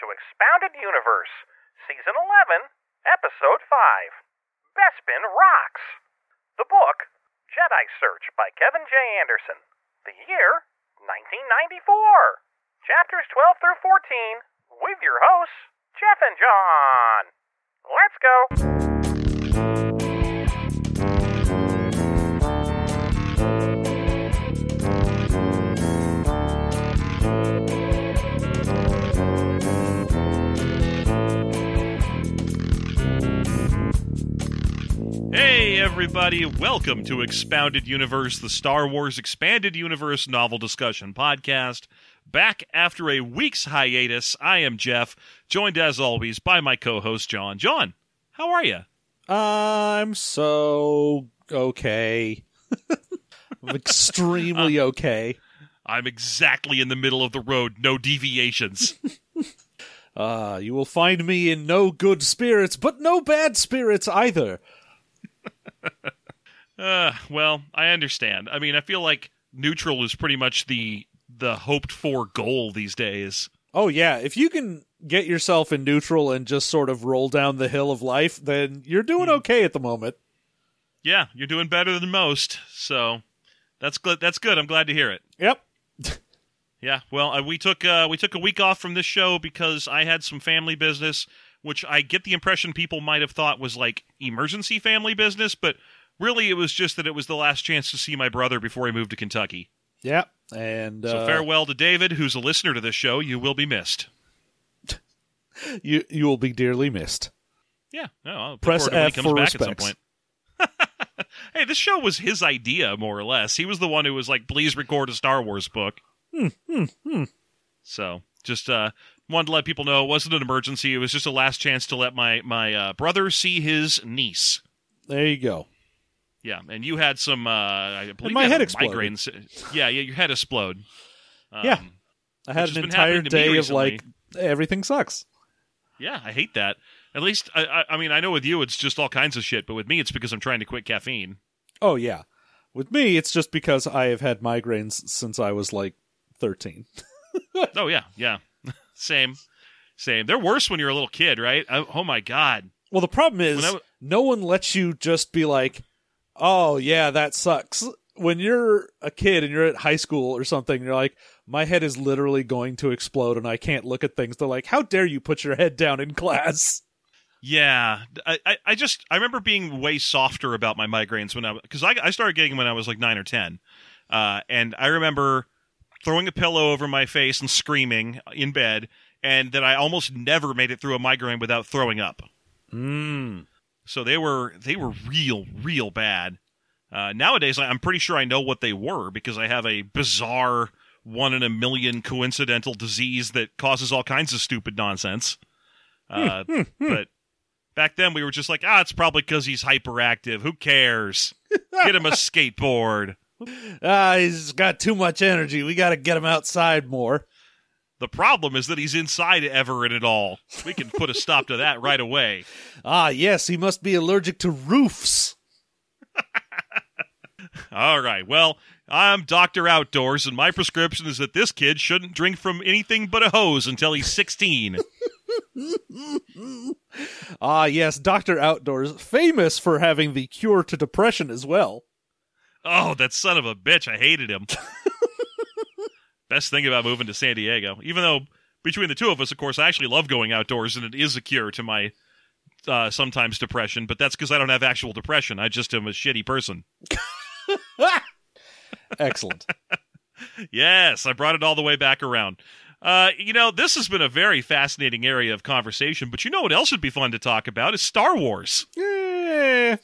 to Expounded Universe, Season 11, Episode 5, Bespin Rocks. The book, Jedi Search by Kevin J. Anderson. The year, 1994. Chapters 12 through 14, with your hosts, Jeff and John. Let's go. Hey everybody, welcome to Expounded Universe, the Star Wars Expanded Universe novel discussion podcast. Back after a week's hiatus, I am Jeff, joined as always by my co-host John. John, how are you? I'm so okay. I'm extremely okay. I'm exactly in the middle of the road, no deviations. You will find me in no good spirits, but no bad spirits either. Well, I understand. I mean, I feel like neutral is pretty much the hoped-for goal these days. Oh yeah, if you can get yourself in neutral and just sort of roll down the hill of life, then you're doing okay at the moment. Yeah, you're doing better than most, so that's good. That's good. I'm glad to hear it. Yep. Yeah, well, we took a week off from this show because I had some family business, which I get the impression people might have thought was like emergency family business, but really it was just that it was the last chance to see my brother before he moved to Kentucky. Yep. And so farewell to David, who's a listener to this show. You will be missed. You will be dearly missed. Yeah, no, I'll press when F he comes for back respects. at some point. Hey, this show was his idea, more or less. He was the one who was like, "Please record a Star Wars book." So, just wanted to let people know it wasn't an emergency. It was just a last chance to let my brother see his niece. There you go. Yeah, and you had some, I believe, my you had head migraines. exploded. Yeah, your head exploded. Yeah. I had has an been entire happening to me day of recently. like, everything sucks. Yeah, I hate that. At least, I mean, I know with you it's just all kinds of shit, but with me it's because I'm trying to quit caffeine. Oh, yeah. With me, it's just because I have had migraines since I was like 13. Oh, yeah. Same. They're worse when you're a little kid, right? Oh, my God. Well, the problem is, no one lets you just be like, oh, yeah, that sucks. When you're a kid and you're at high school or something, you're like, my head is literally going to explode and I can't look at things. They're like, how dare you put your head down in class? Yeah, I remember being way softer about my migraines because I started getting them when I was like 9 or 10. And I remember throwing a pillow over my face and screaming in bed, and that I almost never made it through a migraine without throwing up. So they were real bad. Nowadays, I'm pretty sure I know what they were because I have a bizarre 1 in a million coincidental disease that causes all kinds of stupid nonsense. But back then we were just like, it's probably because he's hyperactive. Who cares? Get him a skateboard. He's got too much energy. We got to get him outside more. The problem is that he's inside Everett at all. We can put a stop to that right away. Yes, he must be allergic to roofs. All right, well, I'm Dr. Outdoors, and my prescription is that this kid shouldn't drink from anything but a hose until he's 16. Yes, Dr. Outdoors, famous for having the cure to depression as well. Oh, that son of a bitch, I hated him. Best thing about moving to San Diego. Even though, between the two of us, of course, I actually love going outdoors, and it is a cure to my sometimes depression, but that's because I don't have actual depression. I just am a shitty person. Excellent. Yes, I brought it all the way back around. This has been a very fascinating area of conversation, but you know what else would be fun to talk about is Star Wars. Yeah.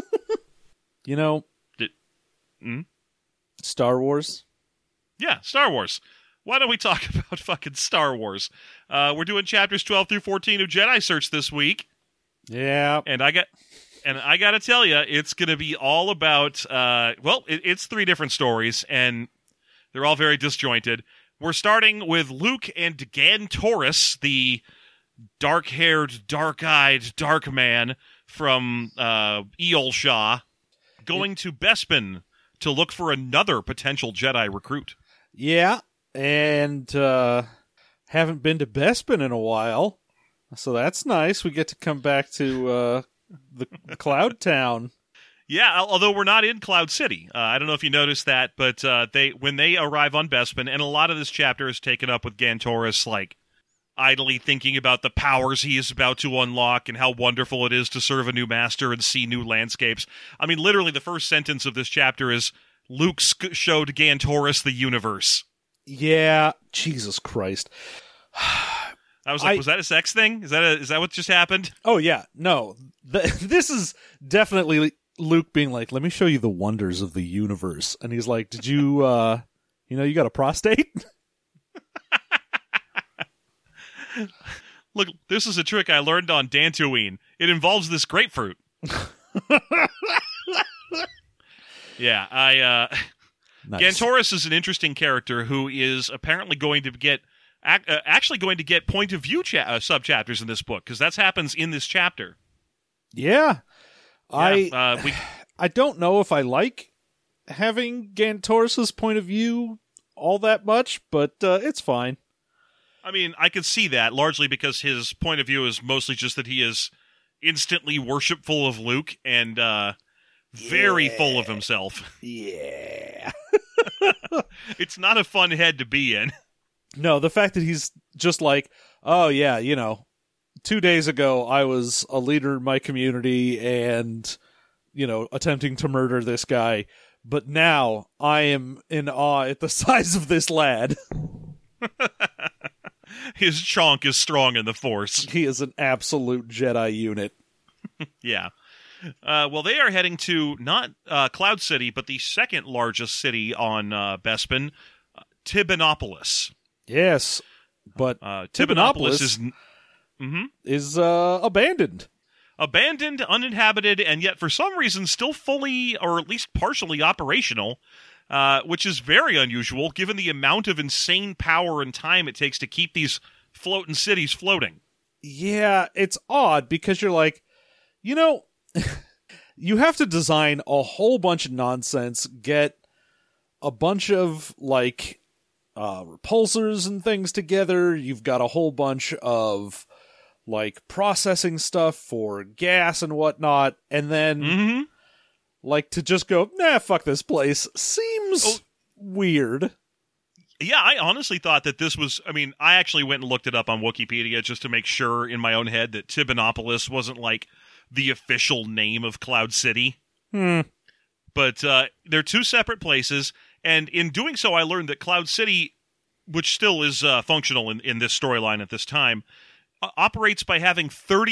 Star Wars? Yeah, Star Wars. Why don't we talk about fucking Star Wars? We're doing chapters 12 through 14 of Jedi Search this week. Yeah. And I got to tell you, it's going to be all about, it's 3 different stories, and they're all very disjointed. We're starting with Luke and Gantoris, the dark-haired, dark-eyed, dark man from Eol Shah, going to Bespin to look for another potential Jedi recruit. Yeah, and haven't been to Bespin in a while, so that's nice. We get to come back to the Cloud Town. Yeah, although we're not in Cloud City. I don't know if you noticed that, but when they arrive on Bespin, and a lot of this chapter is taken up with Gantoris, like, idly thinking about the powers he is about to unlock and how wonderful it is to serve a new master and see new landscapes. I mean, literally, the first sentence of this chapter is, Luke showed Gantoris the universe. Yeah, Jesus Christ. I was like, was that a sex thing? Is that what just happened? Oh, yeah. No. This is definitely Luke being like, let me show you the wonders of the universe. And he's like, did you, you got a prostate? Look, this is a trick I learned on Dantooine. It involves this grapefruit. Yeah, Nice. Gantoris is an interesting character who is apparently going to get point of view subchapters in this book, because that happens in this chapter. Yeah. I don't know if I like having Gantoris' point of view all that much, but it's fine. I mean, I could see that, largely because his point of view is mostly just that he is instantly worshipful of Luke and very full of himself. Yeah. It's not a fun head to be in. No, the fact that he's just like, oh yeah, 2 days ago I was a leader in my community and, attempting to murder this guy, but now I am in awe at the size of this lad. His chonk is strong in the Force. He is an absolute Jedi unit. Yeah. Well, they are heading to not Cloud City, but the second largest city on Bespin, Tibanopolis. Yes, but Tibanopolis is abandoned. Abandoned, uninhabited, and yet for some reason still fully or at least partially operational, which is very unusual given the amount of insane power and time it takes to keep these floating cities floating. Yeah, it's odd because you're like, you have to design a whole bunch of nonsense, get a bunch of, repulsors and things together. You've got a whole bunch of, processing stuff for gas and whatnot, and then, to just go, nah, fuck this place, seems weird. Yeah, I honestly thought that this was... I mean, I actually went and looked it up on Wikipedia just to make sure in my own head that Tibanopolis wasn't, the official name of Cloud City. But they're two separate places, and in doing so, I learned that Cloud City, which still is functional in this storyline at this time, operates by having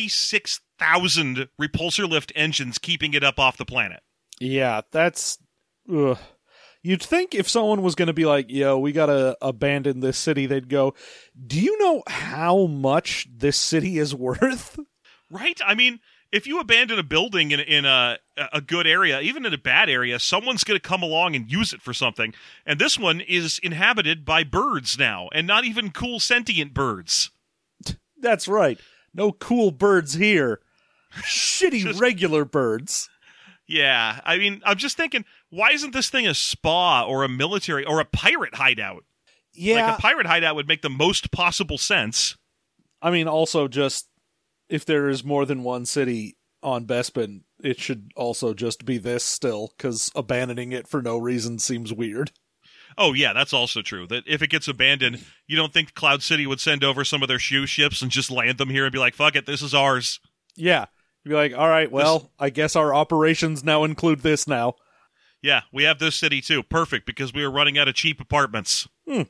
36,000 repulsor lift engines keeping it up off the planet. Yeah, that's... Ugh. You'd think if someone was going to be like, yo, we got to abandon this city, they'd go, do you know how much this city is worth? Right? I mean, if you abandon a building in a good area, even in a bad area, someone's going to come along and use it for something. And this one is inhabited by birds now, and not even cool sentient birds. That's right. No cool birds here. Shitty regular birds. Yeah, I mean, I'm just thinking, why isn't this thing a spa or a military or a pirate hideout? Yeah. A pirate hideout would make the most possible sense. I mean, also just, if there is more than one city on Bespin, it should also just be this still, because abandoning it for no reason seems weird. Oh, yeah, that's also true. That if it gets abandoned, you don't think Cloud City would send over some of their shoe ships and just land them here and be like, fuck it, this is ours. Yeah. You'd be like, all right, well, I guess our operations now include this now. Yeah, we have this city too. Perfect, because we were running out of cheap apartments.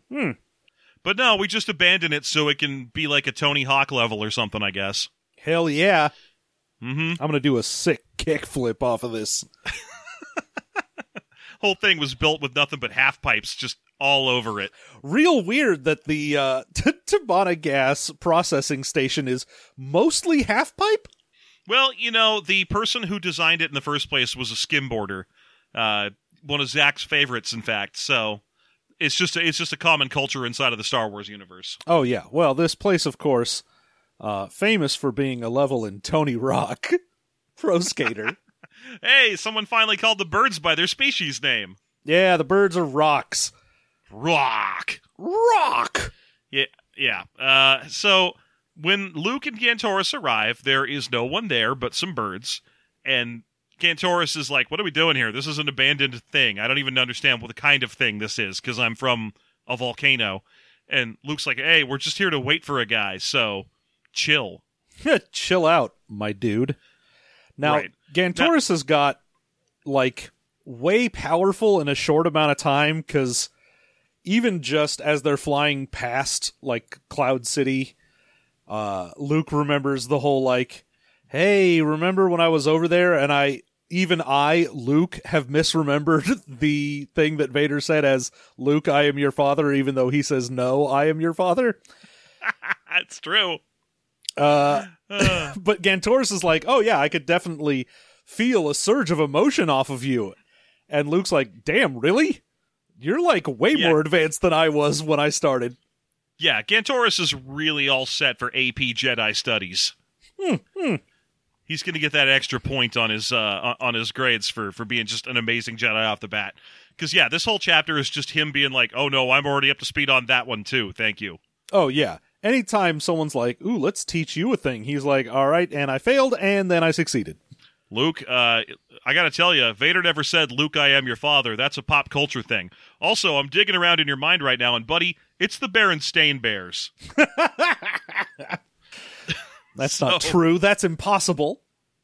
But no, we just abandon it so it can be like a Tony Hawk level or something, I guess. Hell yeah. I'm going to do a sick kickflip off of this. Whole thing was built with nothing but half pipes just all over it. Real weird that the Tabana gas processing station is mostly half pipe? Well, the person who designed it in the first place was a skimboarder. One of Zach's favorites, in fact. So it's just a common culture inside of the Star Wars universe. Oh, yeah. Well, this place, of course, famous for being a level in Tony Rock, Pro Skater. Hey, someone finally called the birds by their species name. Yeah, the birds are rocks. Rock. Rock! Yeah, Yeah. So when Luke and Gantoris arrive, there is no one there but some birds. And Gantoris is like, what are we doing here? This is an abandoned thing. I don't even understand what the kind of thing this is because I'm from a volcano. And Luke's like, hey, we're just here to wait for a guy, so chill. Chill out, my dude. Now, Right. Gantoris has got, like, way powerful in a short amount of time, because even just as they're flying past, like, Cloud City, Luke remembers the whole, like, hey, remember when I was over there and Luke, have misremembered the thing that Vader said as, Luke, I am your father, even though he says, no, I am your father? That's true. But Gantoris is like, oh yeah, I could definitely feel a surge of emotion off of you. And Luke's like, damn, really? You're like way more advanced than I was when I started. Yeah, Gantoris is really all set for AP Jedi studies. He's going to get that extra point on his grades for being just an amazing Jedi off the bat. Because, yeah, this whole chapter is just him being like, oh, no, I'm already up to speed on that one, too. Thank you. Oh, yeah. Anytime someone's like, ooh, let's teach you a thing, he's like, all right, and I failed, and then I succeeded. Luke, I got to tell you, Vader never said, Luke, I am your father. That's a pop culture thing. Also, I'm digging around in your mind right now, and, buddy, it's the Berenstain Bears. That's not true. That's impossible.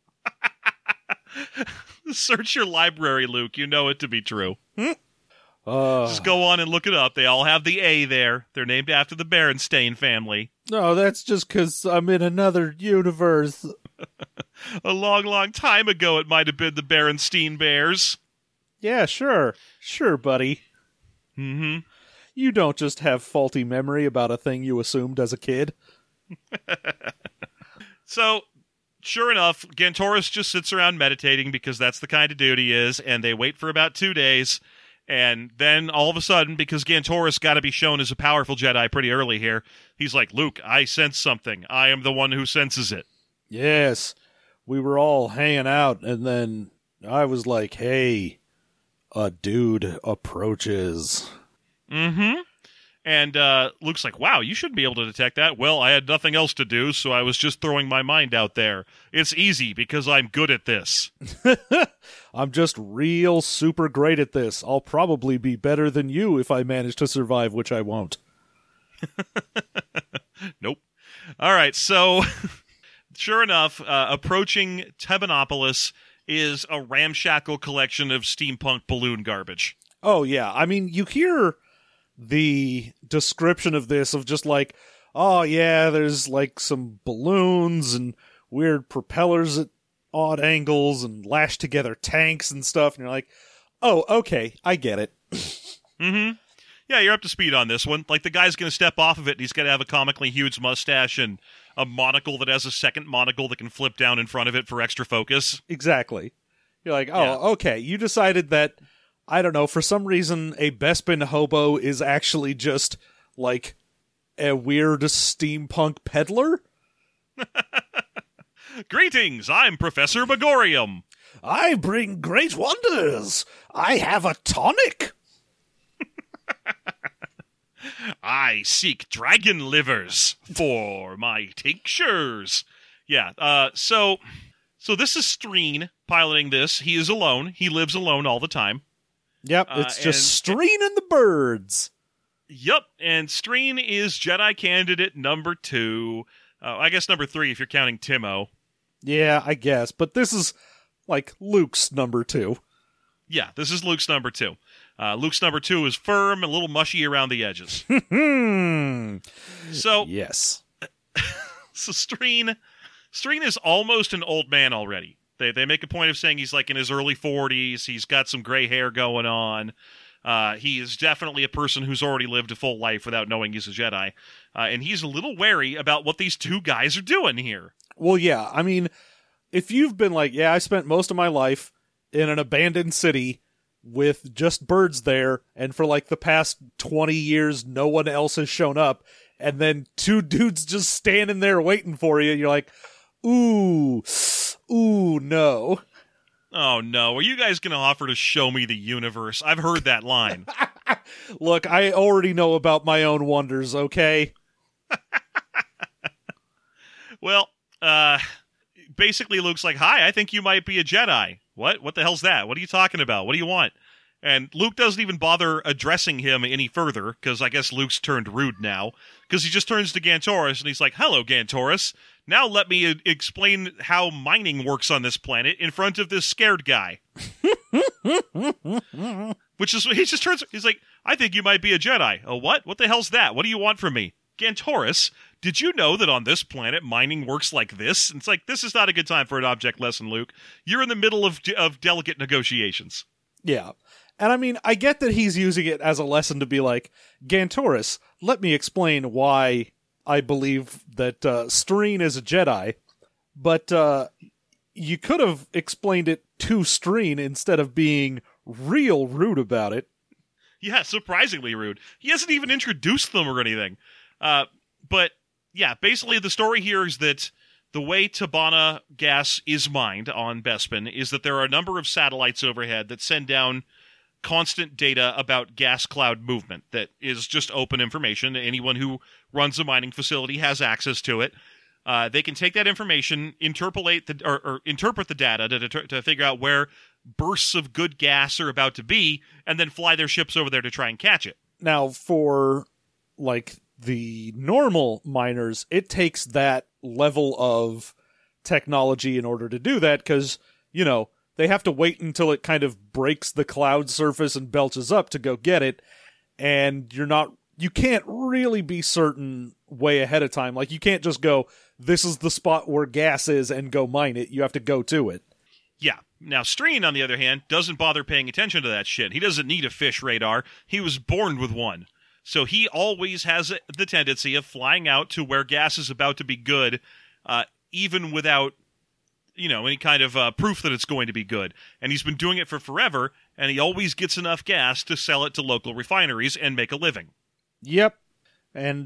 Search your library, Luke. You know it to be true. Just go on and look it up. They all have the A there. They're named after the Berenstain family. No, that's just because I'm in another universe. A long, long time ago, it might have been the Berenstein Bears. Yeah, sure. Sure, buddy. Mm-hmm. You don't just have faulty memory about a thing you assumed as a kid. So, sure enough, Gantoris just sits around meditating because that's the kind of dude he is, and they wait for about 2 days, and then all of a sudden, because Gantoris got to be shown as a powerful Jedi pretty early here, he's like, Luke, I sense something. I am the one who senses it. Yes, we were all hanging out, and then I was like, hey, a dude approaches. Mm-hmm. And Luke's like, wow, you shouldn't be able to detect that. Well, I had nothing else to do, so I was just throwing my mind out there. It's easy because I'm good at this. I'm just real super great at this. I'll probably be better than you if I manage to survive, which I won't. Nope. All right, so sure enough, approaching Tebanopolis is a ramshackle collection of steampunk balloon garbage. Oh, yeah. I mean, you hear the description of this of just like, oh, yeah, there's like some balloons and weird propellers at odd angles and lashed together tanks and stuff. And you're like, oh, okay, I get it. Mm-hmm. Yeah, you're up to speed on this one. Like, the guy's going to step off of it, and he's going to have a comically huge mustache and a monocle that has a second monocle that can flip down in front of it for extra focus. Exactly. You're like, oh, Yeah. okay, you decided that, I don't know, for some reason, a Bespin hobo is actually just, like, a weird steampunk peddler? Greetings, I'm Professor Megorium. I bring great wonders! I have a tonic! I seek dragon livers for my tinctures. Yeah, so this is Streen piloting this. He is alone. He lives alone all the time. Yep, it's just Streen and the birds. Yep, and Streen is Jedi candidate number 2. I guess number 3 if you're counting Timo. Yeah, I guess, but this is, like, Luke's number 2. Yeah, this is Luke's number 2. Luke's number 2 is firm and a little mushy around the edges. So, yes. so Streen is almost an old man already. They make a point of saying he's like in his early 40s. He's got some gray hair going on. He is definitely a person who's already lived a full life without knowing he's a Jedi. And he's a little wary about what these two guys are doing here. Well, yeah, I mean, if you've been like, yeah, I spent most of my life in an abandoned city with just birds there, and for like the past 20 years, no one else has shown up, and then 2 dudes just standing there waiting for you, and you're like, ooh, no. Oh, no. Are you guys going to offer to show me the universe? I've heard that line. Look, I already know about my own wonders, okay? Well, basically Luke's like, hi, I think you might be a Jedi. What? What the hell's that? What are you talking about? What do you want? And Luke doesn't even bother addressing him any further, because I guess Luke's turned rude now, because he just turns to Gantoris, and he's like, hello, Gantoris. Now let me explain how mining works on this planet in front of this scared guy. Which is, he just turns, he's like, I think you might be a Jedi. Oh, what? What the hell's that? What do you want from me? Gantoris, did you know that on this planet mining works like this? And it's like, this is not a good time for an object lesson, Luke. You're in the middle of delicate negotiations. Yeah. And I mean, I get that he's using it as a lesson to be like, Gantoris, let me explain why I believe that Streen is a Jedi. But you could have explained it to Streen instead of being real rude about it. Yeah, surprisingly rude. He hasn't even introduced them or anything. But, yeah, basically the story here is that the way Tabana gas is mined on Bespin is that there are a number of satellites overhead that send down constant data about gas cloud movement that is just open information. Anyone who runs a mining facility has access to it. They can take that information, interpolate or interpret the data to figure out where bursts of good gas are about to be, and then fly their ships over there to try and catch it. Now, for like the normal miners, it takes that level of technology in order to do that, because, you know, they have to wait until it kind of breaks the cloud surface and belches up to go get it, and you can't really be certain way ahead of time. Like, you can't just go, this is the spot where gas is, and go mine it. You have to go to it. Yeah. Now, Streen, on the other hand, doesn't bother paying attention to that shit. He doesn't need a fish radar. He was born with one. So he always has the tendency of flying out to where gas is about to be good, even without, you know, any kind of proof that it's going to be good. And he's been doing it for forever, and he always gets enough gas to sell it to local refineries and make a living. Yep. And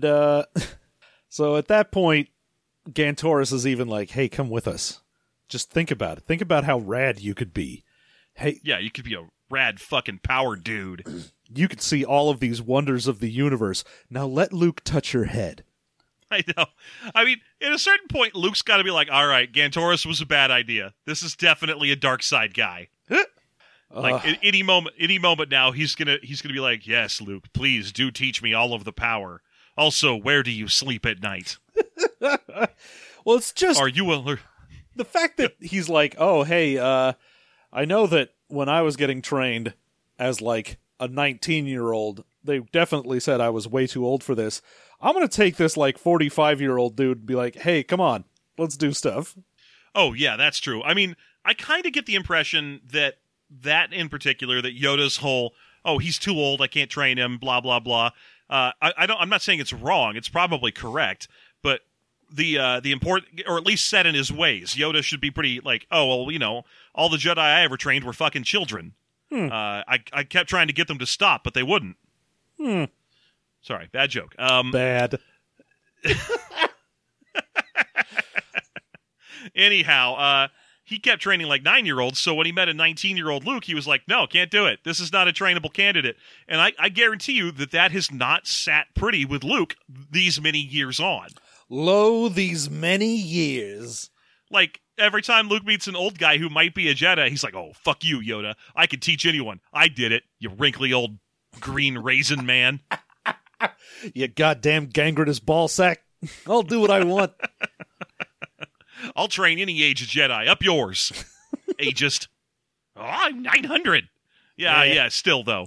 so at that point, Gantoris is even like, hey, come with us. Just think about it. Think about how rad you could be. Hey, yeah, you could be a rad fucking power dude. You could see all of these wonders of the universe. Now let Luke touch your head. I know. I mean, at a certain point, Luke's got to be like, all right, Gantoris was a bad idea. This is definitely a dark side guy. Like, at any moment now, he's gonna be like, yes, Luke, please do teach me all of the power. Also, where do you sleep at night? Well, it's just... Are you alert? The fact that he's like, oh, hey, I know that when I was getting trained as, like, a 19-year-old, they definitely said I was way too old for this. I'm going to take this, like, 45-year-old dude and be like, hey, come on, let's do stuff. Oh, yeah, that's true. I mean, I kind of get the impression that in particular, that Yoda's whole, oh, he's too old, I can't train him, blah, blah, blah. I'm not saying it's wrong. It's probably correct, but the important, or at least set in his ways, Yoda should be pretty like, oh, well, you know, all the Jedi I ever trained were fucking children. I kept trying to get them to stop, but they wouldn't. Sorry, bad joke. Bad. Anyhow, he kept training like 9-year-olds, so when he met a 19-year-old Luke, he was like, no, can't do it. This is not a trainable candidate. And I guarantee you that has not sat pretty with Luke these many years on. Lo, these many years. Like, every time Luke meets an old guy who might be a Jedi, he's like, oh, fuck you, Yoda. I could teach anyone. I did it, you wrinkly old green raisin man. You goddamn gangrenous ballsack. I'll do what I want. I'll train any age Jedi. Up yours. Ageist. Oh, I'm 900. Yeah, still, though.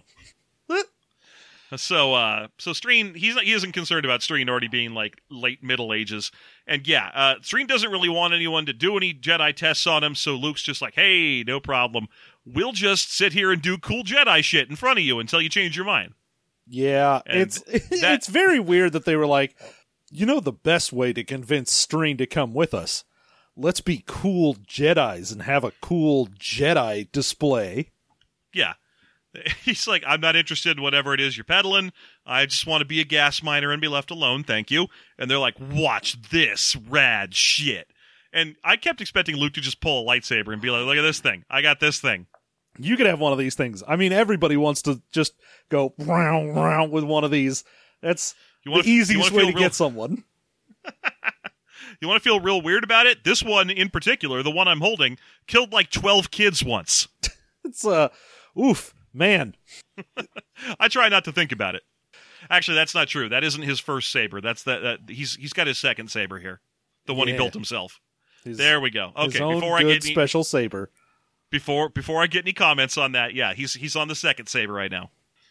So Streen, he isn't concerned about Streen already being, like, late Middle Ages. And, Streen doesn't really want anyone to do any Jedi tests on him, so Luke's just like, hey, no problem. We'll just sit here and do cool Jedi shit in front of you until you change your mind. Yeah, and it's very weird that they were like, you know the best way to convince Streen to come with us? Let's be cool Jedis and have a cool Jedi display. Yeah. He's like, I'm not interested in whatever it is you're peddling. I just want to be a gas miner and be left alone, thank you. And they're like, watch this rad shit. And I kept expecting Luke to just pull a lightsaber and be like, look at this thing. I got this thing. You could have one of these things. I mean, everybody wants to just go round with one of these. That's the easiest way to get someone. You want to feel real weird about it? This one in particular, the one I'm holding, killed like 12 kids once. It's oof, man. I try not to think about it. Actually, that's not true. That isn't his first saber. That's he's got his second saber here, the one he built himself. There we go. Okay, his own before good I get special saber. Before I get any comments on that, yeah, he's on the second saber right now.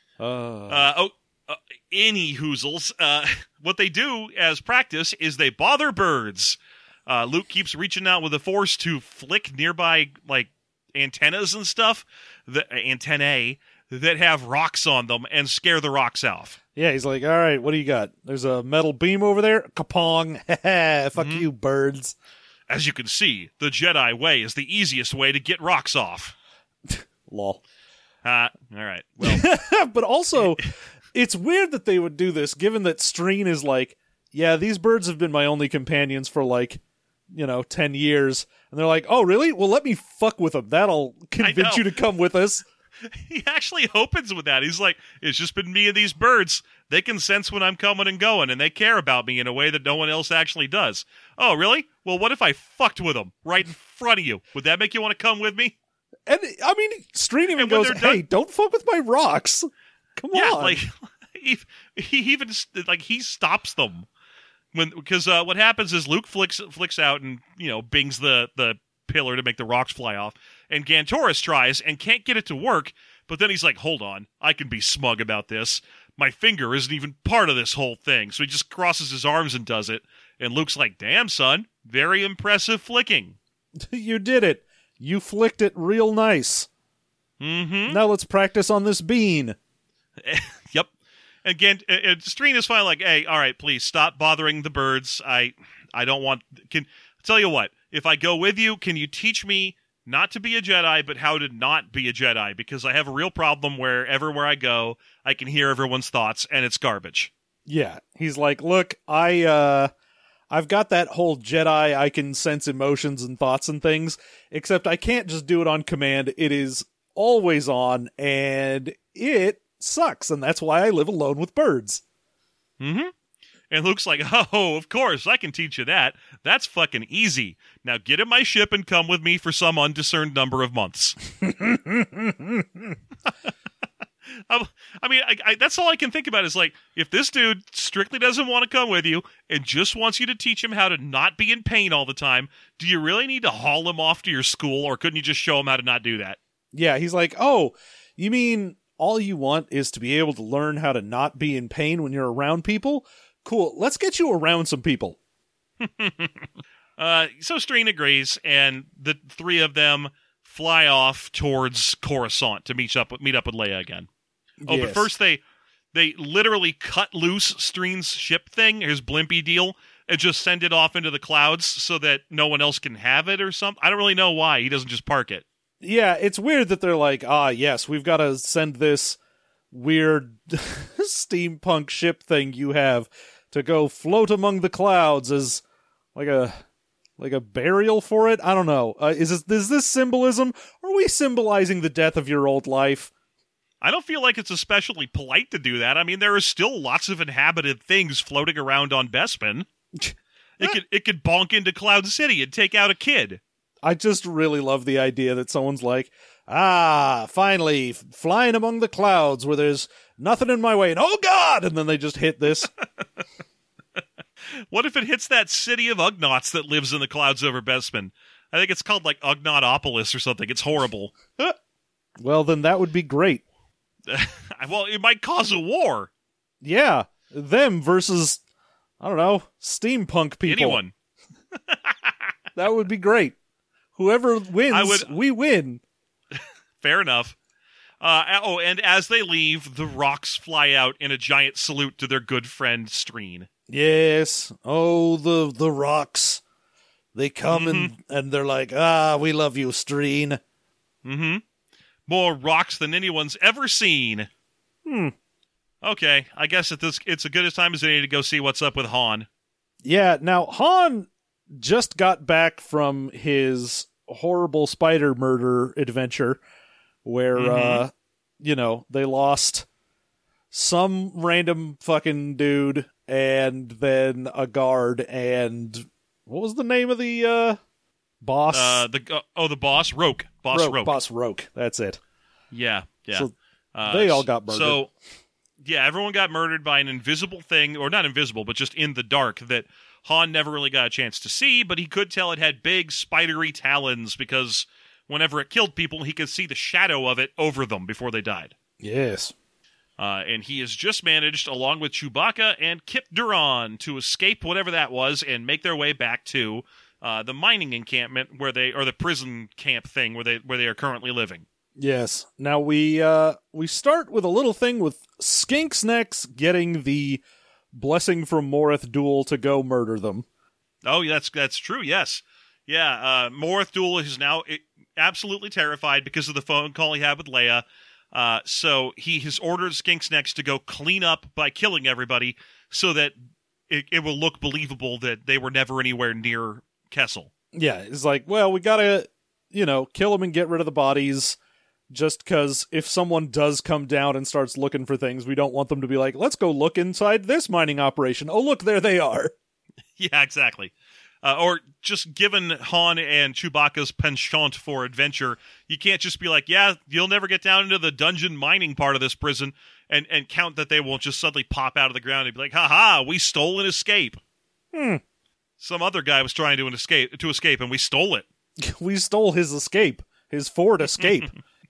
Any hoozles. What they do as practice is they bother birds. Luke keeps reaching out with the Force to flick nearby like antennas and stuff, antennae that have rocks on them and scare the rocks off. Yeah, he's like, all right, what do you got? There's a metal beam over there. Kapong. Fuck you, birds. As you can see, the Jedi way is the easiest way to get rocks off. Lol. All right. Well, but also, it's weird that they would do this, given that Streen is like, yeah, these birds have been my only companions for 10 years. And they're like, oh, really? Well, let me fuck with them. That'll convince you to come with us. He actually opens with that. He's like, it's just been me and these birds. They can sense when I'm coming and going, and they care about me in a way that no one else actually does. Oh, really? Well, what if I fucked with them right in front of you? Would that make you want to come with me? And, I mean, Streen even goes, hey, don't fuck with my rocks. Come on. Yeah, like, he even, like, he stops them. Because what happens is Luke flicks out and, bings the pillar to make the rocks fly off. And Gantoris tries and can't get it to work, but then he's like, hold on, I can be smug about this. My finger isn't even part of this whole thing. So he just crosses his arms and does it. And Luke's like, damn, son, very impressive flicking. You did it. You flicked it real nice. Mm-hmm. Now let's practice on this bean. Yep. Again, Streen is finally like, hey, all right, please stop bothering the birds. I don't want... Tell you what, if I go with you, can you teach me not to be a Jedi, but how to not be a Jedi? Because I have a real problem where everywhere I go, I can hear everyone's thoughts, and it's garbage. Yeah. He's like, look, I've got that whole Jedi, I can sense emotions and thoughts and things, except I can't just do it on command. It is always on, and it sucks, and that's why I live alone with birds. Mm-hmm. And Luke's like, oh, of course, I can teach you that. That's fucking easy. Now get in my ship and come with me for some undiscerned number of months. That's all I can think about is like, if this dude strictly doesn't want to come with you and just wants you to teach him how to not be in pain all the time, do you really need to haul him off to your school, or couldn't you just show him how to not do that? Yeah, he's like, oh, you mean all you want is to be able to learn how to not be in pain when you're around people? Cool, let's get you around some people. So Streen agrees, and the three of them fly off towards Coruscant to meet up with Leia again. Oh, yes. But first they literally cut loose Streen's ship thing, his blimpy deal, and just send it off into the clouds so that no one else can have it or something. I don't really know why he doesn't just park it. Yeah, it's weird that they're like, yes, we've got to send this weird steampunk ship thing you have to go float among the clouds as like a burial for it. I don't know. Is this symbolism? Are we symbolizing the death of your old life? I don't feel like it's especially polite to do that. I mean, there are still lots of inhabited things floating around on Bespin. It could bonk into Cloud City and take out a kid. I just really love the idea that someone's like, finally, flying among the clouds where there's nothing in my way, and oh god! And then they just hit this. What if it hits that city of Ugnaughts that lives in the clouds over Bespin? I think it's called like Ugnaughtopolis or something. It's horrible. Well, then that would be great. Well, it might cause a war. Yeah, them versus, I don't know, steampunk people. Anyone. That would be great. Whoever wins, we win. Fair enough. And as they leave, the rocks fly out in a giant salute to their good friend Streen. Yes. Oh, the rocks. They come and they're like, we love you, Streen. Mm-hmm. More rocks than anyone's ever seen. Okay, I guess it's a good as time as any to go see what's up with Han. Yeah, now Han just got back from his horrible spider murder adventure where, they lost some random fucking dude and then a guard and what was the name of the boss? The boss, Roke. Boss Roke. That's it. Yeah. So they all got murdered. So, yeah, everyone got murdered by an invisible thing, or not invisible, but just in the dark that Han never really got a chance to see, but he could tell it had big, spidery talons because whenever it killed people, he could see the shadow of it over them before they died. Yes. And he has just managed, along with Chewbacca and Kip Duran, to escape whatever that was and make their way back to the mining encampment or the prison camp thing where they are currently living. Yes. Now we start with a little thing with Skink Snacks getting the blessing from Morith Duel to go murder them. Oh, that's true. Yes. Yeah. Morith Duel is now absolutely terrified because of the phone call he had with Leia. So he has ordered Skink Snacks to go clean up by killing everybody so that it will look believable that they were never anywhere near Kessel. Yeah. It's like, well, we gotta, kill them and get rid of the bodies. Just because if someone does come down and starts looking for things, we don't want them to be like, let's go look inside this mining operation. Oh, look, there they are. Yeah, exactly. Or just given Han and Chewbacca's penchant for adventure, you can't just be like, yeah, you'll never get down into the dungeon mining part of this prison and count that they won't just suddenly pop out of the ground and be like, haha, we stole an escape. Some other guy was trying to escape and we stole it. We stole his escape. His Ford Escape.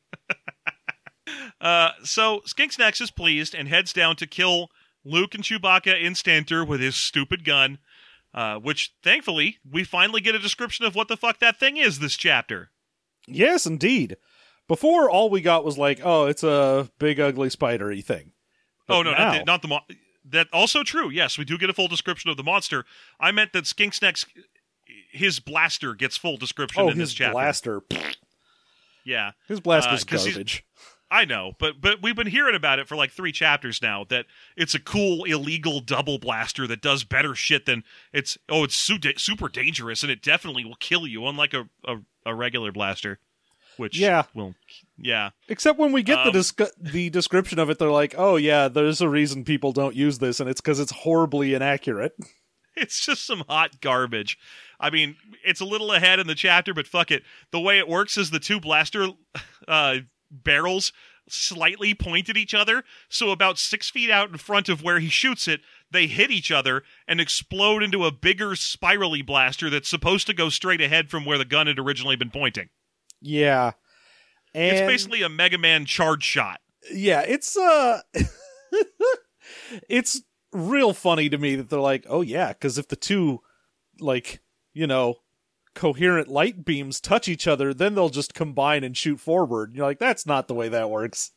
So Skink Snacks is pleased and heads down to kill Luke and Chewbacca instanter with his stupid gun, which, thankfully, we finally get a description of what the fuck that thing is this chapter. Yes, indeed. Before, all we got was like, oh, it's a big, ugly, spidery thing. But not the that also true. Yes, we do get a full description of the monster. I meant that Skink Snacks, his blaster gets full description in this chapter. Oh, his blaster. Yeah. His blaster's garbage. I know, but we've been hearing about it for like 3 chapters now, that it's a cool, illegal double blaster that does better shit than it's super dangerous, and it definitely will kill you, unlike a regular blaster. Which will, yeah. Except when we get the description of it, they're like, oh yeah, there's a reason people don't use this, and it's because it's horribly inaccurate. It's just some hot garbage. I mean, it's a little ahead in the chapter, but fuck it. The way it works is the 2 blaster barrels slightly point at each other, so about 6 feet out in front of where he shoots it, they hit each other and explode into a bigger spirally blaster that's supposed to go straight ahead from where the gun had originally been pointing. Yeah. And it's basically a Mega Man charge shot. Yeah, it's it's real funny to me that they're like, oh yeah, because if the 2, coherent light beams touch each other, then they'll just combine and shoot forward. You're like, that's not the way that works.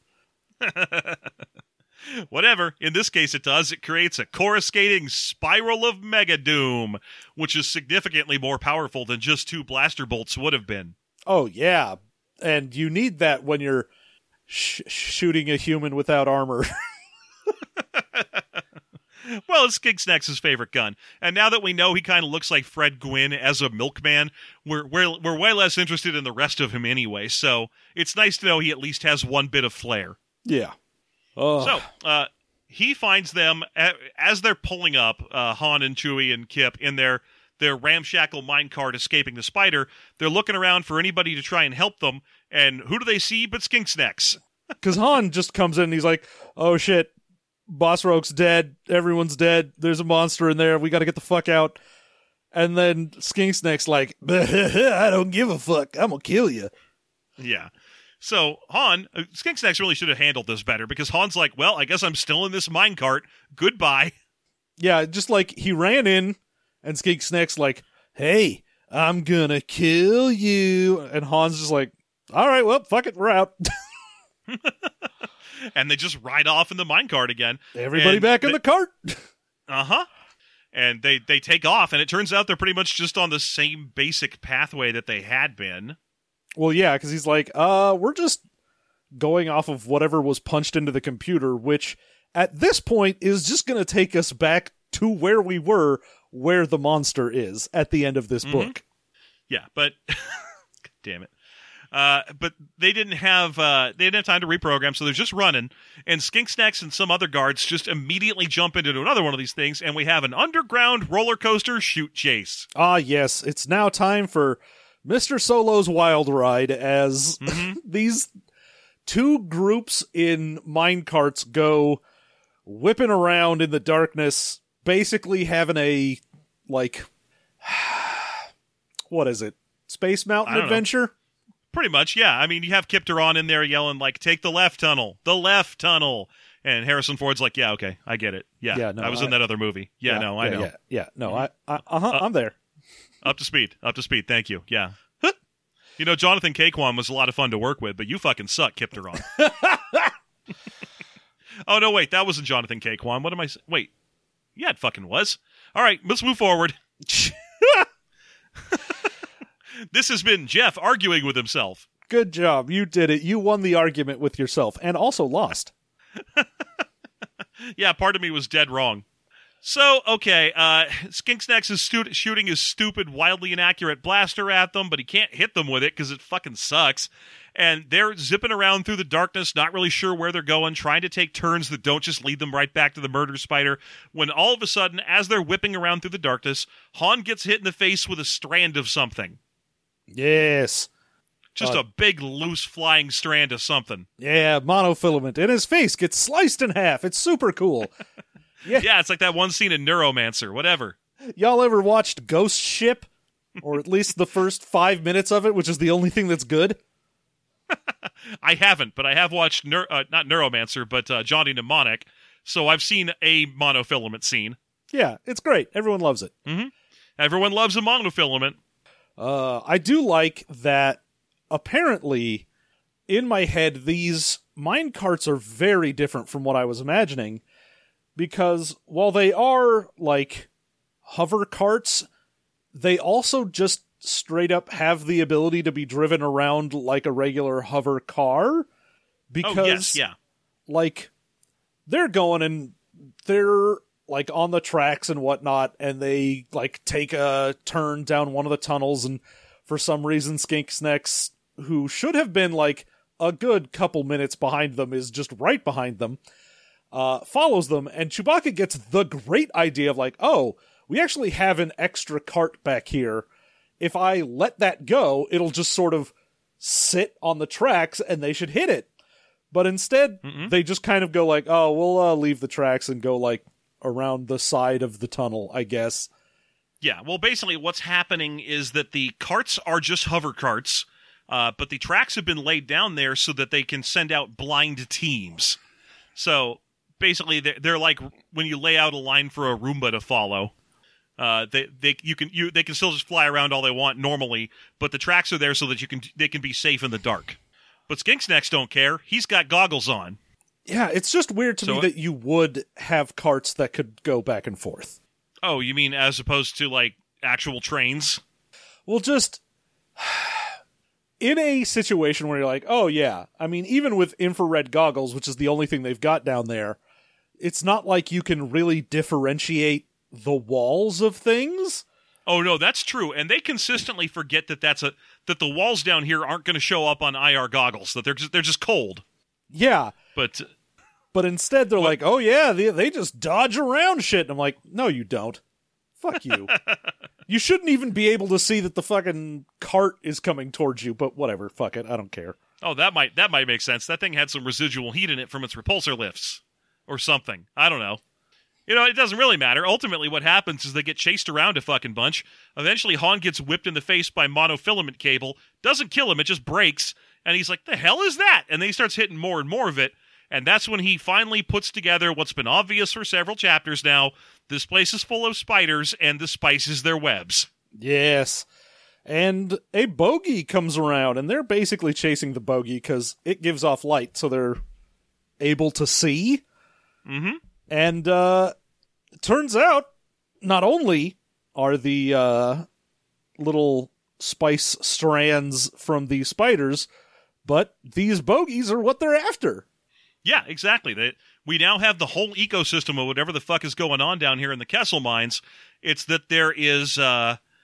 Whatever. In this case it does. It creates a coruscating spiral of Mega Doom, which is significantly more powerful than just 2 blaster bolts would have been. Oh, yeah. And you need that when you're shooting a human without armor. Well, it's Skink Snacks' favorite gun. And now that we know he kind of looks like Fred Gwynn as a milkman, we're way less interested in the rest of him anyway. So it's nice to know he at least has one bit of flair. Yeah. So he finds them as they're pulling up, Han and Chewie and Kip in their ramshackle minecart escaping the spider. They're looking around for anybody to try and help them. And who do they see but Skink Snacks? Because Han just comes in and he's like, oh shit. Boss Roke's dead. Everyone's dead. There's a monster in there. We got to get the fuck out. And then Skink Snake's like, I don't give a fuck. I'm going to kill you. Yeah. So Skink Snacks really should have handled this better, because Han's like, well, I guess I'm still in this minecart. Goodbye. Yeah, just like he ran in and Skink Snake's like, hey, I'm going to kill you. And Han's just like, all right, well, fuck it. We're out. And they just ride off in the minecart again. Everybody back in the cart. Uh-huh. And they take off, and it turns out they're pretty much just on the same basic pathway that they had been. Well, yeah, because he's like, we're just going off of whatever was punched into the computer, which at this point is just going to take us back to where we were, where the monster is at the end of this book. Yeah, but... God damn it. But they didn't have time to reprogram, so they're just running. And Skink Snacks and some other guards just immediately jump into another one of these things, and we have an underground roller coaster shoot chase. Ah, yes. It's now time for Mr. Solo's Wild Ride as these two groups in minecarts go whipping around in the darkness, basically having a, like, what is it? Space Mountain adventure? Pretty much, yeah. I mean, you have Kip Duran in there yelling, like, take the left tunnel, the left tunnel. And Harrison Ford's like, yeah, okay, I get it. Yeah, no, I was in that other movie. I know. I'm there. Up to speed, thank you, yeah. You know, Jonathan Caquan was a lot of fun to work with, but you fucking suck, Kip Duran. Oh, no, wait, that wasn't Jonathan Caquan. What am I... Wait. Yeah, it fucking was. All right, let's move forward. This has been Jeff arguing with himself. Good job. You did it. You won the argument with yourself and also lost. Yeah, part of me was dead wrong. So, okay, Skink Snacks is shooting his stupid, wildly inaccurate blaster at them, but he can't hit them with it because it fucking sucks. And they're zipping around through the darkness, not really sure where they're going, trying to take turns that don't just lead them right back to the murder spider, when all of a sudden, as they're whipping around through the darkness, Han gets hit in the face with a strand of something. Yes. Just a big, loose, flying strand of something. Yeah, monofilament. And his face gets sliced in half. It's super cool. Yeah, it's like that one scene in Neuromancer, whatever. Y'all ever watched Ghost Ship? Or at least the first 5 minutes of it, which is the only thing that's good? I haven't, but I have watched, not Neuromancer, but Johnny Mnemonic, so I've seen a monofilament scene. Yeah, it's great. Everyone loves it. Mm-hmm. Everyone loves a monofilament. I do like that, apparently, in my head, these minecarts are very different from what I was imagining, because while they are, like, hover carts, they also just straight up have the ability to be driven around like a regular hover car. Because, like, they're going and they're, like, on the tracks and whatnot, and they, like, take a turn down one of the tunnels, and for some reason Skink Snacks, who should have been, like, a good couple minutes behind them, is just right behind them, follows them, and Chewbacca gets the great idea of, like, oh, we actually have an extra cart back here. If I let that go, it'll just sort of sit on the tracks, and they should hit it. But instead, they just kind of go like, oh, we'll leave the tracks and go, like, around the side of the tunnel, I guess. Yeah, well, basically what's happening is that the carts are just hover carts, but the tracks have been laid down there so that they can send out blind teams. So basically, they're like when you lay out a line for a Roomba to follow. They can still just fly around all they want normally, but the tracks are there so that they can be safe in the dark. But Skink Snacks don't care. He's got goggles on. Yeah, it's just weird to me that you would have carts that could go back and forth. Oh, you mean as opposed to, like, actual trains? Well, just in a situation where you're like, oh yeah, I mean, even with infrared goggles, which is the only thing they've got down there, it's not like you can really differentiate the walls of things. Oh no, that's true, and they consistently forget that that the walls down here aren't going to show up on IR goggles. That they're just cold. Yeah, but instead they're like, oh yeah, they just dodge around shit. And I'm like, no, you don't. Fuck you. You shouldn't even be able to see that the fucking cart is coming towards you. But whatever, fuck it, I don't care. Oh, that might make sense. That thing had some residual heat in it from its repulsor lifts or something. I don't know. You know, it doesn't really matter. Ultimately, what happens is they get chased around a fucking bunch. Eventually, Han gets whipped in the face by monofilament cable. Doesn't kill him, it just breaks. And he's like, the hell is that? And then he starts hitting more and more of it. And that's when he finally puts together what's been obvious for several chapters now. This place is full of spiders, and the spice is their webs. Yes. And a bogey comes around, and they're basically chasing the bogey because it gives off light, so they're able to see. Mm-hmm. And it turns out, not only are the little spice strands from these spiders, but these bogeys are what they're after. Yeah, exactly. We now have the whole ecosystem of whatever the fuck is going on down here in the Kessel Mines. It's that there is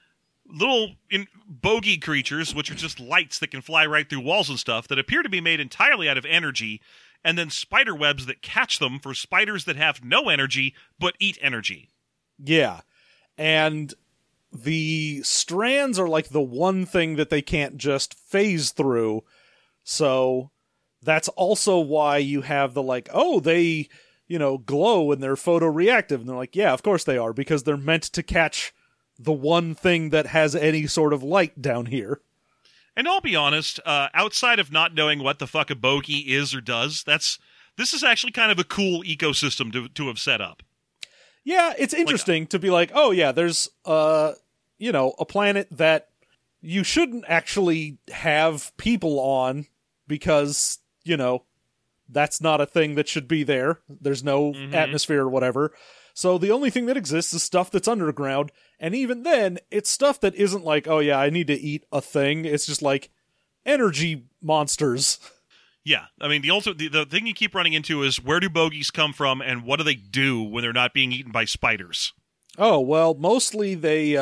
bogey creatures, which are just lights that can fly right through walls and stuff, that appear to be made entirely out of energy, and then spider webs that catch them for spiders that have no energy but eat energy. Yeah. And the strands are like the one thing that they can't just phase through. So that's also why you have the like, oh, they, glow and they're photoreactive. And they're like, yeah, of course they are, because they're meant to catch the one thing that has any sort of light down here. And I'll be honest, outside of not knowing what the fuck a bogey is or does, this is actually kind of a cool ecosystem to have set up. Yeah, it's interesting to be like, oh yeah, there's a planet that you shouldn't actually have people on because, that's not a thing that should be there. There's no atmosphere or whatever. So the only thing that exists is stuff that's underground, and even then, it's stuff that isn't like, oh yeah, I need to eat a thing. It's just like energy monsters. Yeah, I mean, the thing you keep running into is, where do bogeys come from, and what do they do when they're not being eaten by spiders? Oh, well, mostly they,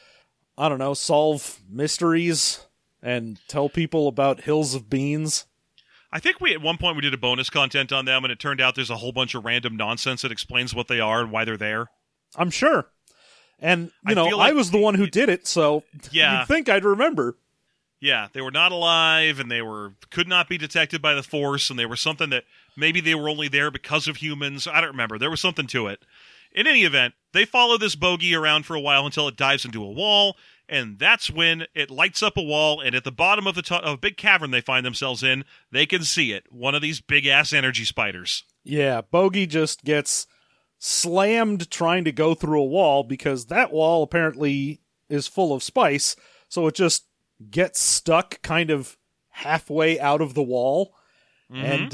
solve mysteries and tell people about hills of beans. I think at one point we did a bonus content on them, and it turned out there's a whole bunch of random nonsense that explains what they are and why they're there. I'm sure. And, I was the one who did it, so you'd think I'd remember. Yeah, they were not alive, and they could not be detected by the Force, and they were something that maybe they were only there because of humans. I don't remember. There was something to it. In any event, they follow this bogey around for a while until it dives into a wall, and that's when it lights up a wall, and at the bottom of a big cavern they find themselves in, they can see it. One of these big-ass energy spiders. Yeah, Bogey just gets slammed trying to go through a wall because that wall apparently is full of spice, so it just gets stuck kind of halfway out of the wall. And,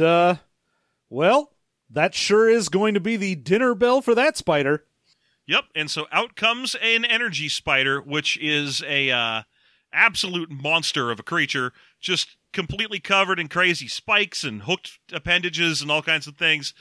that sure is going to be the dinner bell for that spider. Yep, and so out comes an energy spider, which is a absolute monster of a creature, just completely covered in crazy spikes and hooked appendages and all kinds of things.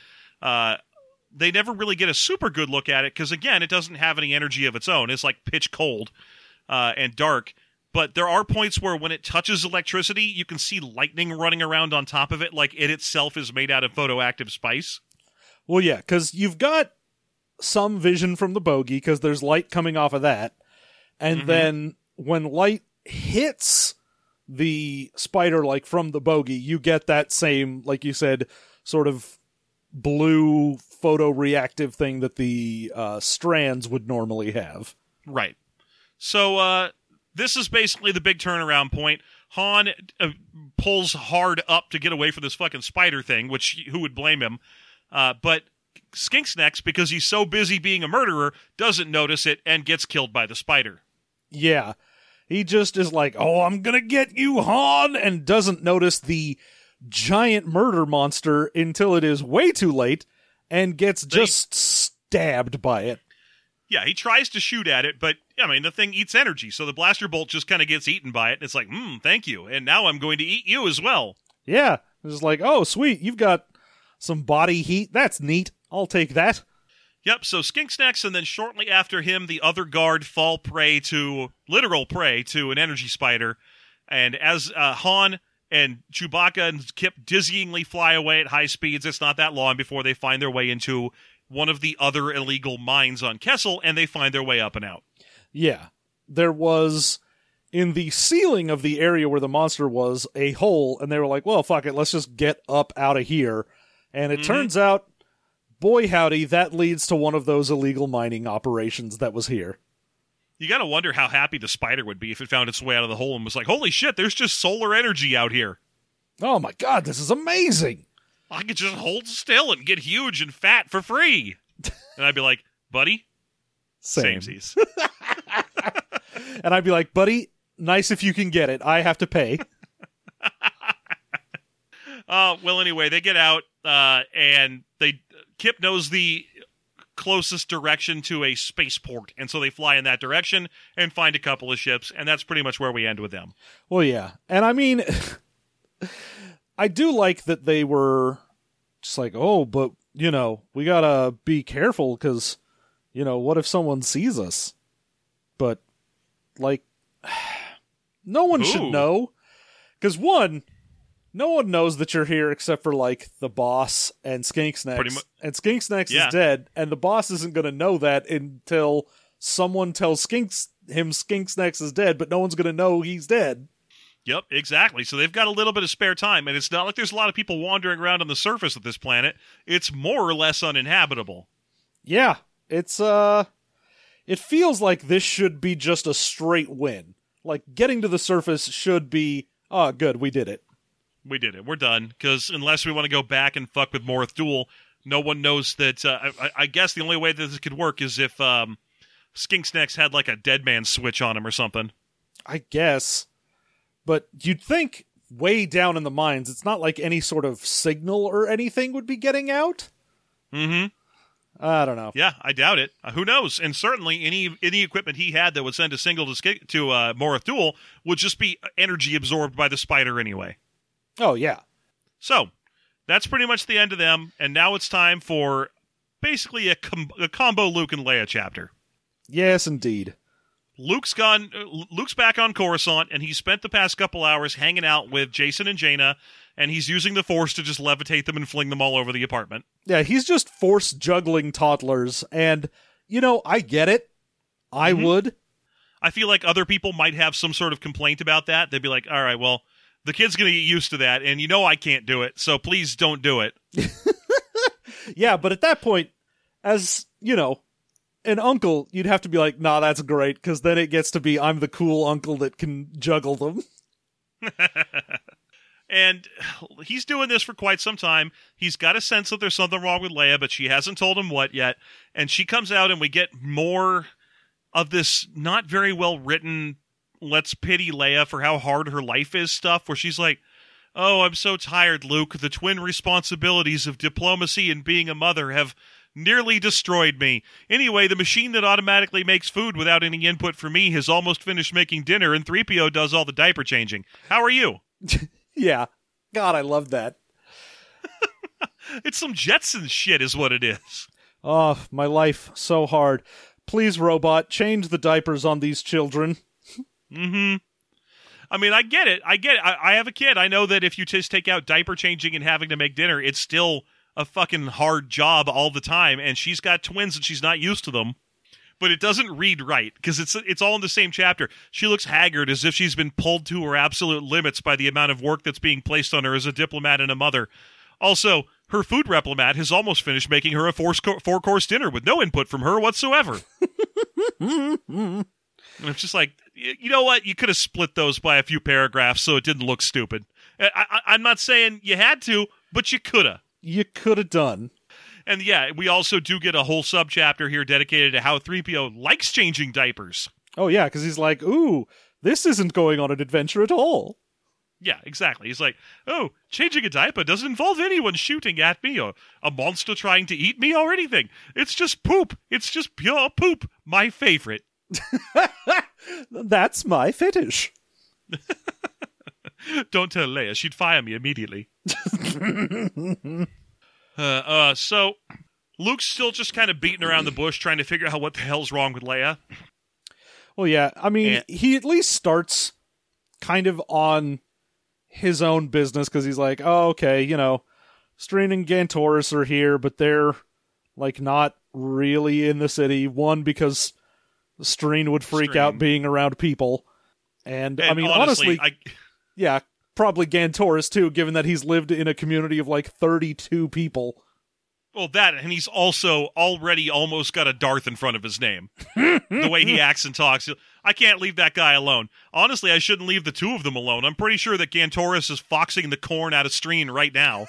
They never really get a super good look at it, because, again, it doesn't have any energy of its own. It's like pitch cold and dark. But there are points where when it touches electricity, you can see lightning running around on top of it, like it itself is made out of photoactive spice. Well, yeah, because you've got some vision from the bogey, because there's light coming off of that. And then when light hits the spider, like from the bogey, you get that same, like you said, sort of blue photoreactive thing that the strands would normally have. Right. So, this is basically the big turnaround point. Han pulls hard up to get away from this fucking spider thing, which who would blame him? But Skinksnacks, because he's so busy being a murderer, doesn't notice it and gets killed by the spider. Yeah. He just is like, oh, I'm gonna get you, Han, and doesn't notice the giant murder monster until it is way too late and gets just stabbed by it. Yeah, he tries to shoot at it, but, I mean, the thing eats energy, so the blaster bolt just kind of gets eaten by it, and it's like, thank you, and now I'm going to eat you as well. Yeah, it's like, oh, sweet, you've got some body heat, that's neat, I'll take that. Yep, so Skinksnacks, and then shortly after him, the other guard fall literal prey to an energy spider, and as Han and Chewbacca and Kip dizzyingly fly away at high speeds, it's not that long before they find their way into one of the other illegal mines on Kessel, and they find their way up and out. Yeah. There was, in the ceiling of the area where the monster was, a hole, and they were like, well, fuck it, let's just get up out of here. And it turns out, boy howdy, that leads to one of those illegal mining operations that was here. You gotta wonder how happy the spider would be if it found its way out of the hole and was like, holy shit, there's just solar energy out here. Oh my god, this is amazing! I could just hold still and get huge and fat for free. And I'd be like, buddy? Samesies. And I'd be like, buddy, nice if you can get it. I have to pay. Well, anyway, they get out, and Kip knows the closest direction to a spaceport, and so they fly in that direction and find a couple of ships, and that's pretty much where we end with them. Well, yeah. And I mean, I do like that they were just like, oh, but, we gotta be careful, because, what if someone sees us? But, like, No one Ooh. should know. Because one, no one knows that you're here except for, like, the boss and Skink Pretty Snacks. mu- And Skink Snacks Yeah. is dead, and the boss isn't going to know that until someone tells Skink Snacks is dead, but no one's going to know he's dead. Yep, exactly. So they've got a little bit of spare time, and it's not like there's a lot of people wandering around on the surface of this planet. It's more or less uninhabitable. Yeah, it feels like this should be just a straight win. Like, getting to the surface should be, oh, good, we did it. We did it. We're done. Because unless we want to go back and fuck with Morith Duel, no one knows that... I guess the only way that this could work is if Skink Snacks had, like, a dead man switch on him or something. I guess. But you'd think way down in the mines, it's not like any sort of signal or anything would be getting out? Mm-hmm. I don't know. Yeah, I doubt it. Who knows? And certainly any equipment he had that would send a signal to Morith Duel would just be energy absorbed by the spider anyway. Oh, yeah. So, that's pretty much the end of them, and now it's time for basically a combo Luke and Leia chapter. Yes, indeed. Luke's back on Coruscant, and he spent the past couple hours hanging out with Jason and Jaina, and he's using the Force to just levitate them and fling them all over the apartment. Yeah, he's just force juggling toddlers, and, you know, I get it. I would. I feel like other people might have some sort of complaint about that. They'd be like, all right, well, the kid's going to get used to that, and you know I can't do it, so please don't do it. Yeah, but at that point, as, you know, an uncle, you'd have to be like, nah, that's great, because then it gets to be, I'm the cool uncle that can juggle them. And he's doing this for quite some time. He's got a sense that there's something wrong with Leia, but she hasn't told him what yet. And she comes out, and we get more of this not very well written, let's pity Leia for how hard her life is stuff, where she's like, oh, I'm so tired, Luke. The twin responsibilities of diplomacy and being a mother have nearly destroyed me. Anyway, the machine that automatically makes food without any input from me has almost finished making dinner, and 3PO does all the diaper changing. How are you? Yeah. God, I love that. It's some Jetsons shit is what it is. Oh, my life, so hard. Please, robot, change the diapers on these children. Mm-hmm. I mean, I get it. I have a kid. I know that if you just take out diaper changing and having to make dinner, it's still a fucking hard job all the time, and she's got twins and she's not used to them. But it doesn't read right, because it's all in the same chapter. She looks haggard, as if she's been pulled to her absolute limits by the amount of work that's being placed on her as a diplomat and a mother. Also, her food replomat has almost finished making her a four-course dinner with no input from her whatsoever. And it's just like, you know what? You could have split those by a few paragraphs so it didn't look stupid. I'm not saying you had to, but you could have. You could have done. And yeah, we also do get a whole subchapter here dedicated to how 3PO likes changing diapers. Oh, yeah, because he's like, ooh, this isn't going on an adventure at all. Yeah, exactly. He's like, oh, changing a diaper doesn't involve anyone shooting at me or a monster trying to eat me or anything. It's just poop. It's just pure poop. My favorite. That's my fetish. Don't tell Leia. She'd fire me immediately. So Luke's still just kind of beating around the bush trying to figure out what the hell's wrong with Leia. Well, yeah, I mean, he at least starts kind of on his own business, because he's like, oh, okay, you know, Streen and Gantoris are here, but they're, like, not really in the city. One, because Streen would freak out being around people. And I mean, honestly, yeah, probably Gantoris, too, given that he's lived in a community of, like, 32 people. Well, that, and he's also already almost got a Darth in front of his name. The way he acts and talks. I can't leave that guy alone. Honestly, I shouldn't leave the two of them alone. I'm pretty sure that Gantoris is foxing the corn out of Streen right now.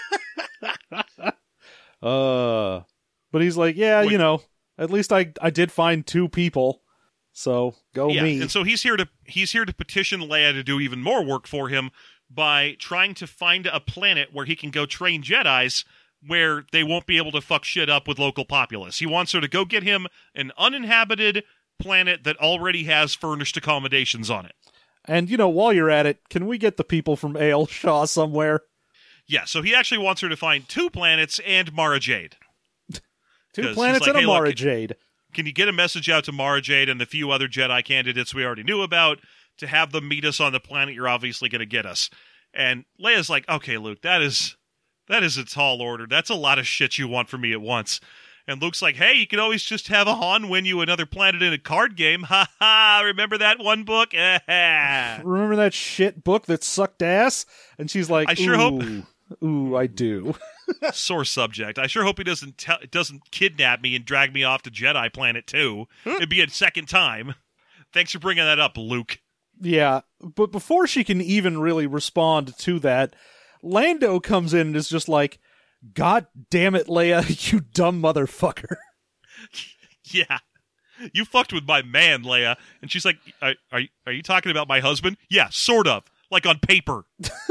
But he's like, yeah, you know, at least I did find two people. So go me. And so he's here to petition Leia to do even more work for him by trying to find a planet where he can go train Jedis where they won't be able to fuck shit up with local populace. He wants her to go get him an uninhabited planet that already has furnished accommodations on it. And, you know, while you're at it, can we get the people from A.L. Shaw somewhere? Yeah, so he actually wants her to find 2 planets and Mara Jade. 2 planets and a Mara Jade. Can you get a message out to Mara Jade and the few other Jedi candidates we already knew about to have them meet us on the planet you're obviously going to get us. And Leia's like, okay, Luke, that is a tall order. That's a lot of shit you want from me at once. And Luke's like, hey, you can always just have a Han win you another planet in a card game. Ha ha, remember that one book? Remember that shit book that sucked ass? And she's like, I sure hope... Ooh, I do. Sore subject. I sure hope he doesn't kidnap me and drag me off to Jedi Planet 2. It'd be a second time. Thanks for bringing that up, Luke. Yeah, but before she can even really respond to that, Lando comes in and is just like, God damn it, Leia, you dumb motherfucker. Yeah. You fucked with my man, Leia. And she's like, are you talking about my husband? Yeah, sort of. Like on paper.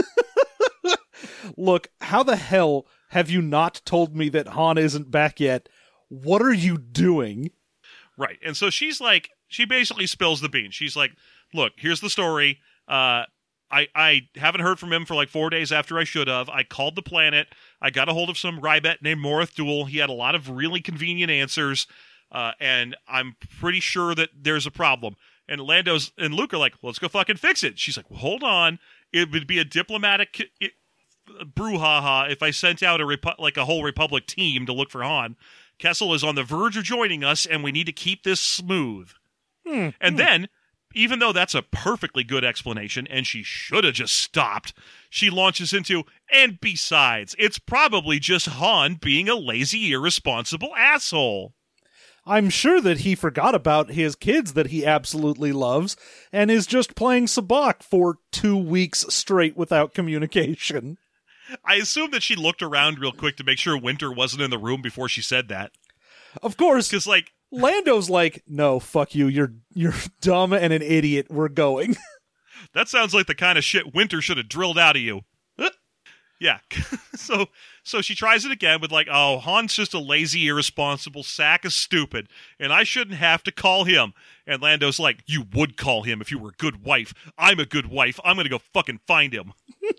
Look, how the hell have you not told me that Han isn't back yet? What are you doing? Right. And so she's like, she basically spills the beans. She's like, look, here's the story. I haven't heard from him for like 4 days after I should have. I called the planet. I got a hold of some Rybet named Morath Duel. He had a lot of really convenient answers. And I'm pretty sure that there's a problem. And Lando's and Luke are like, well, let's go fucking fix it. She's like, well, hold on. It would be a diplomatic brouhaha if I sent out a whole Republic team to look for Han. Kessel is on the verge of joining us, and we need to keep this smooth. And then, even though that's a perfectly good explanation, and she should have just stopped, she launches into, and besides, it's probably just Han being a lazy, irresponsible asshole. I'm sure that he forgot about his kids that he absolutely loves, and is just playing sabacc for 2 weeks straight without communication. I assume that she looked around real quick to make sure Winter wasn't in the room before she said that. Of course, because like Lando's like, no, fuck you, you're dumb and an idiot, we're going. That sounds like the kind of shit Winter should have drilled out of you. Yeah, so she tries it again with like, oh, Han's just a lazy, irresponsible sack of stupid, and I shouldn't have to call him. And Lando's like, you would call him if you were a good wife. I'm a good wife. I'm gonna go fucking find him.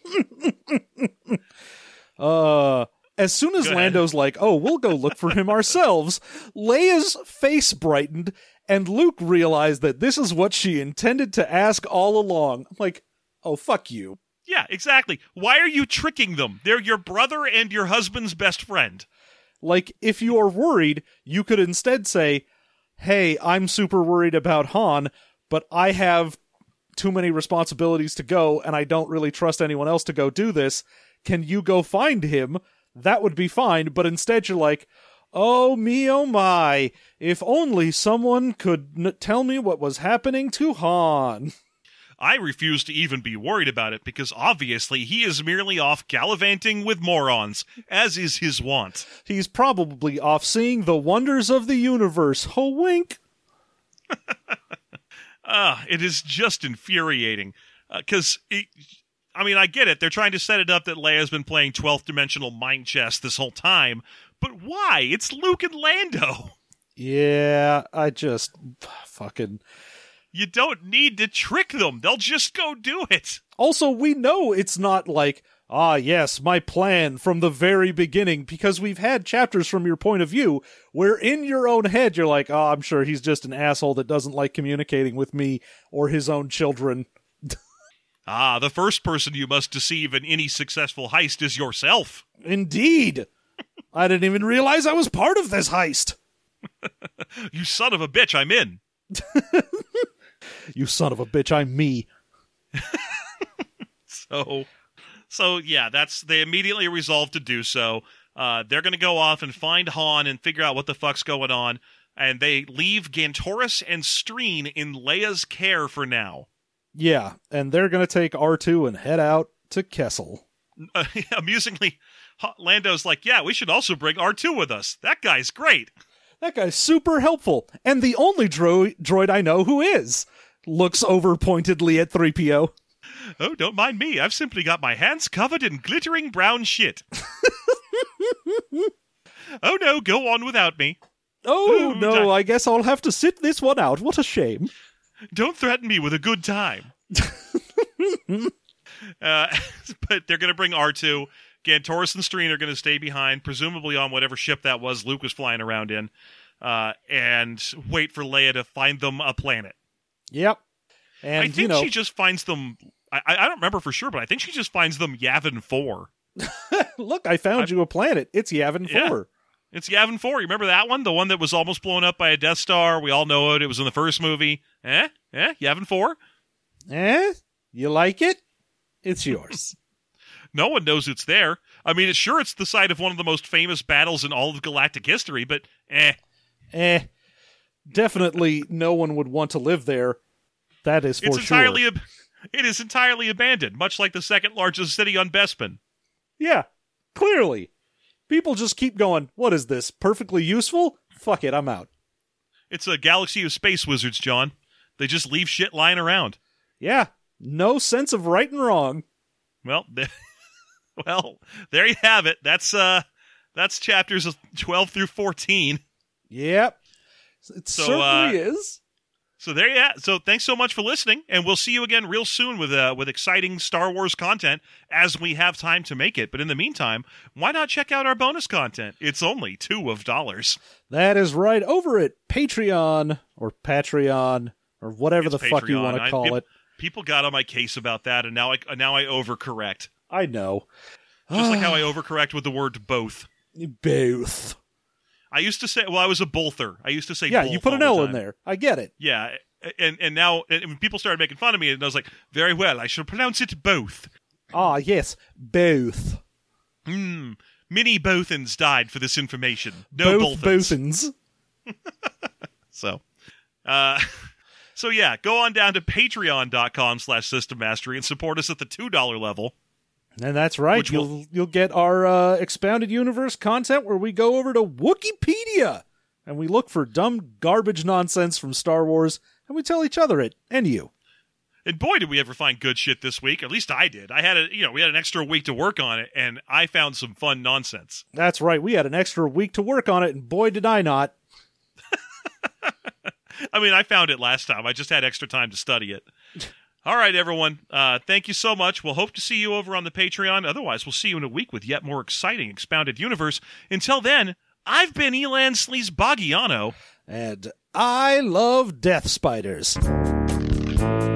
As soon as Lando's like, oh, we'll go look for him ourselves, Leia's face brightened, and Luke realized that this is what she intended to ask all along. I'm like, oh, fuck you. Yeah, exactly. Why are you tricking them? They're your brother and your husband's best friend. Like, if you are worried, you could instead say, hey, I'm super worried about Han, but I have too many responsibilities to go, and I don't really trust anyone else to go do this. Can you go find him? That would be fine, but instead you're like, oh me, oh my, if only someone could tell me what was happening to Han. I refuse to even be worried about it, because obviously he is merely off gallivanting with morons, as is his wont. He's probably off seeing the wonders of the universe. Ho wink. It is just infuriating. Because, I get it. They're trying to set it up that Leia's been playing 12th dimensional mind chess this whole time. But why? It's Luke and Lando. Yeah, I just fucking... You don't need to trick them. They'll just go do it. Also, we know it's not like, yes, my plan from the very beginning, because we've had chapters from your point of view where in your own head you're like, I'm sure he's just an asshole that doesn't like communicating with me or his own children. The first person you must deceive in any successful heist is yourself. Indeed. I didn't even realize I was part of this heist. You son of a bitch, I'm in. You son of a bitch, I'm me. So yeah, they immediately resolve to do so. They're going to go off and find Han and figure out what the fuck's going on. And they leave Gantoris and Streen in Leia's care for now. Yeah, and they're going to take R2 and head out to Kessel. Amusingly, Lando's like, yeah, we should also bring R2 with us. That guy's great. That guy's super helpful, and the only droid I know who is. Looks over pointedly at 3PO. Oh, don't mind me. I've simply got my hands covered in glittering brown shit. Oh no, go on without me. Oh no, I guess I'll have to sit this one out. What a shame. Don't threaten me with a good time. But they're going to bring R2. Gantoris and Streen are going to stay behind, presumably on whatever ship that was Luke was flying around in, and wait for Leia to find them a planet. Yep. And, I think she just finds them... I don't remember for sure, but I think she just finds them Yavin 4. look, I found you a planet. It's Yavin 4. Yeah. It's Yavin 4. You remember that one? The one that was almost blown up by a Death Star. We all know it. It was in the first movie. Yavin 4? You like it? It's yours. No one knows it's there. I mean, it's the site of one of the most famous battles in all of galactic history, but Definitely no one would want to live there. That is for sure. It is entirely abandoned, much like the second largest city on Bespin. Yeah, clearly. People just keep going, what is this, perfectly useful? Fuck it, I'm out. It's a galaxy of space wizards, John. They just leave shit lying around. Yeah, no sense of right and wrong. Well, there you have it. That's chapters 12 through 14. Yep. It certainly is. So there you have. So thanks so much for listening, and we'll see you again real soon with exciting Star Wars content as we have time to make it. But in the meantime, why not check out our bonus content? It's only $2. That is right. Over at Patreon or Patreon or whatever the fuck you want to call it. People got on my case about that, and now I overcorrect. I know. Just like how I overcorrect with the word both. Both. I used to say, I was a bolther. I used to say yeah, both you put an all L the in time. there. I get it. Yeah, and now when people started making fun of me, and I was like, very well, I shall pronounce it both. Ah, yes, both. Many Bothans died for this information. No both Bothans. Bothans. So yeah, go on down to patreon.com/System Mastery and support us at the $2 level. And that's right. You'll get our Expounded Universe content where we go over to Wikipedia and we look for dumb garbage nonsense from Star Wars and we tell each other it and you. And boy, did we ever find good shit this week. At least I did. We had an extra week to work on it, and I found some fun nonsense. That's right. We had an extra week to work on it, and boy, did I not. I mean, I found it last time. I just had extra time to study it. All right, everyone. Thank you so much. We'll hope to see you over on the Patreon. Otherwise, we'll see you in a week with yet more exciting Expounded Universe. Until then, I've been Elan Sleaze-Boggiano. And I love death spiders.